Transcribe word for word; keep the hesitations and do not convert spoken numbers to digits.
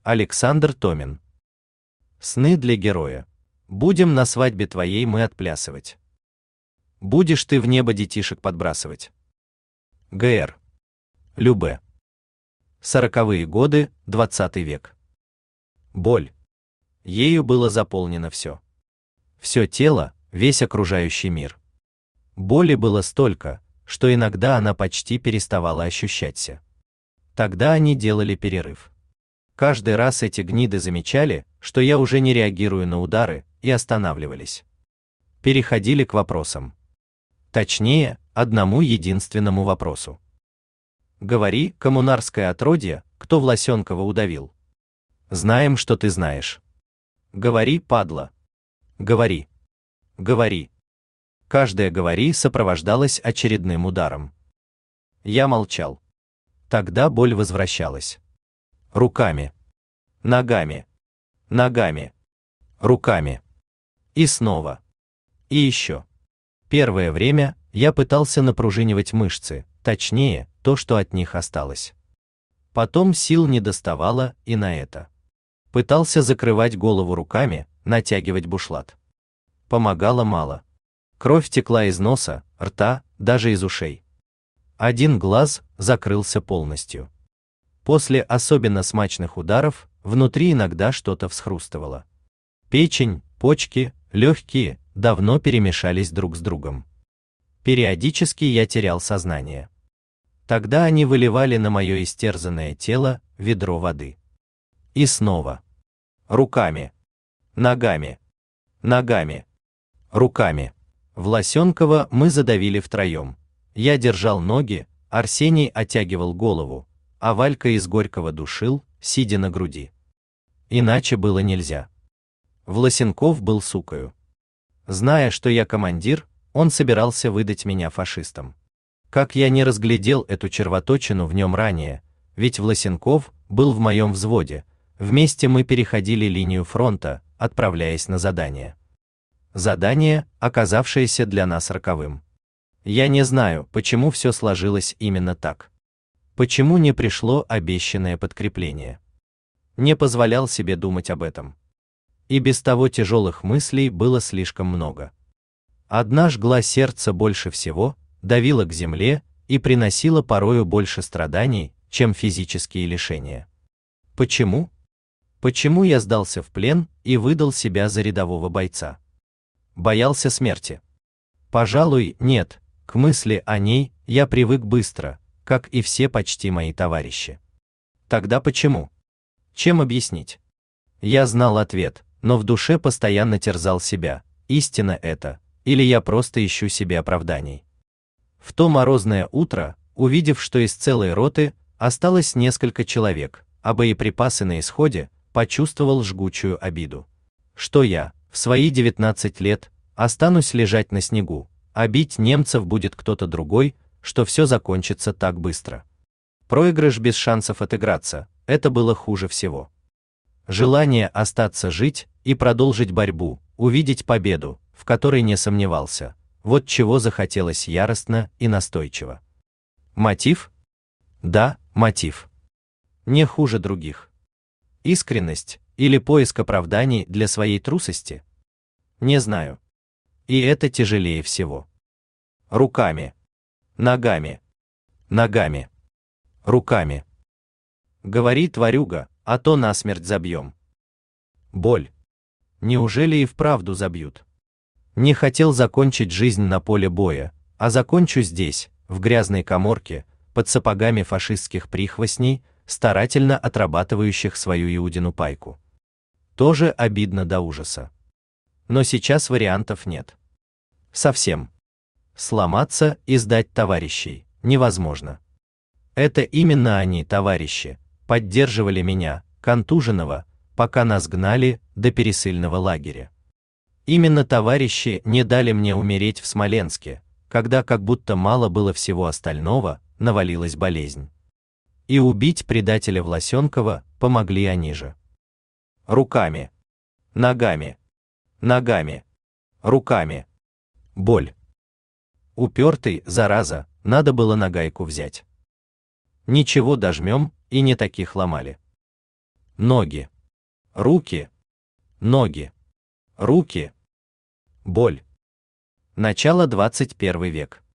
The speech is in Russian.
Александр Томин. Сны для героя. Будем на свадьбе твоей мы отплясывать. Будешь ты в небо детишек подбрасывать. Г Р Любе. Сороковые годы, двадцатый век. Боль. Ею было заполнено все. Все тело, весь окружающий мир. Боли было столько, что иногда она почти переставала ощущаться. Тогда они делали перерыв. Каждый раз эти гниды замечали, что я уже не реагирую на удары, и останавливались. Переходили к вопросам. Точнее, одному единственному вопросу. Говори, коммунарское отродье, кто Власенкова удавил. Знаем, что ты знаешь. Говори, падла. Говори. Говори. Каждое «говори» сопровождалось очередным ударом. Я молчал. Тогда боль возвращалась. Руками. Ногами. Ногами. Руками. И снова. И еще. Первое время я пытался напружинивать мышцы, точнее, то, что от них осталось. Потом сил не доставало и на это. Пытался закрывать голову руками, натягивать бушлат. Помогало мало. Кровь текла из носа, рта, даже из ушей. Один глаз закрылся полностью. После особенно смачных ударов внутри иногда что-то всхрустывало. Печень, почки, легкие давно перемешались друг с другом. Периодически я терял сознание. Тогда они выливали на мое истерзанное тело ведро воды. И снова. Руками. Ногами. Ногами. Руками. Власенкова мы задавили втроем. Я держал ноги, Арсений оттягивал голову, а Валька из Горького душил, сидя на груди. Иначе было нельзя. Власенков был сукою. Зная, что я командир, он собирался выдать меня фашистам. Как я не разглядел эту червоточину в нем ранее, ведь Власенков был в моем взводе, вместе мы переходили линию фронта, отправляясь на задание. Задание, оказавшееся для нас роковым. Я не знаю, почему все сложилось именно так. Почему не пришло обещанное подкрепление. Не позволял себе думать об этом. И без того тяжелых мыслей было слишком много. Одна жгла сердце больше всего, давила к земле и приносила порою больше страданий, чем физические лишения. Почему? Почему я сдался в плен и выдал себя за рядового бойца? Боялся смерти? Пожалуй, нет, к мысли о ней я привык быстро, как и все почти мои товарищи. Тогда почему? Чем объяснить? Я знал ответ, но в душе постоянно терзал себя, истина это, или я просто ищу себе оправданий. В то морозное утро, увидев, что из целой роты осталось несколько человек, а боеприпасы на исходе, почувствовал жгучую обиду. Что я, в свои девятнадцать лет, останусь лежать на снегу, а бить немцев будет кто-то другой, что все закончится так быстро. Проигрыш без шансов отыграться, это было хуже всего. Желание остаться жить и продолжить борьбу, увидеть победу, в которой не сомневался, вот чего захотелось яростно и настойчиво. Мотив? Да, мотив. Не хуже других. Искренность или поиск оправданий для своей трусости? Не знаю. И это тяжелее всего. Руками. Ногами. Ногами. Руками. Говори, тварюга, а то насмерть забьем. Боль. Неужели и вправду забьют? Не хотел закончить жизнь на поле боя, а закончу здесь, в грязной каморке, под сапогами фашистских прихвостней, старательно отрабатывающих свою Иудину пайку. Тоже обидно до ужаса. Но сейчас вариантов нет. Совсем. Сломаться и сдать товарищей невозможно. Это именно они, товарищи, поддерживали меня, контуженного, пока нас гнали до пересыльного лагеря. Именно товарищи не дали мне умереть в Смоленске, когда как будто мало было всего остального, навалилась болезнь. И убить предателя Власенкова помогли они же. Руками. Ногами. Ногами. Руками. Боль. Упертый, зараза, надо было на гайку взять. Ничего, дожмем, и не таких ломали. ноги, руки, ноги, руки. Боль. Начало двадцать первый век.